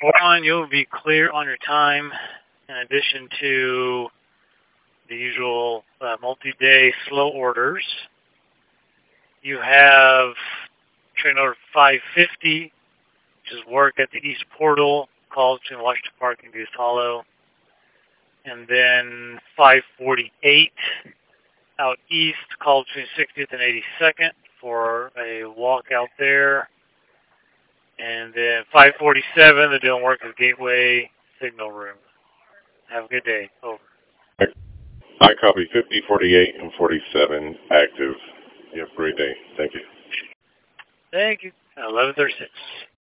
1, you'll be clear on your time in addition to the usual multi-day slow orders. You have train order 550, which is work at the East Portal, calls between Washington Park and Goose Hollow. And then 548 out east, called between 60th and 82nd for a walk out there. And then 547, they're doing work at Gateway Signal Room. Have a good day. Over. I copy 50, 48, and 47 active. You have a great day. Thank you. Thank you. 11:36.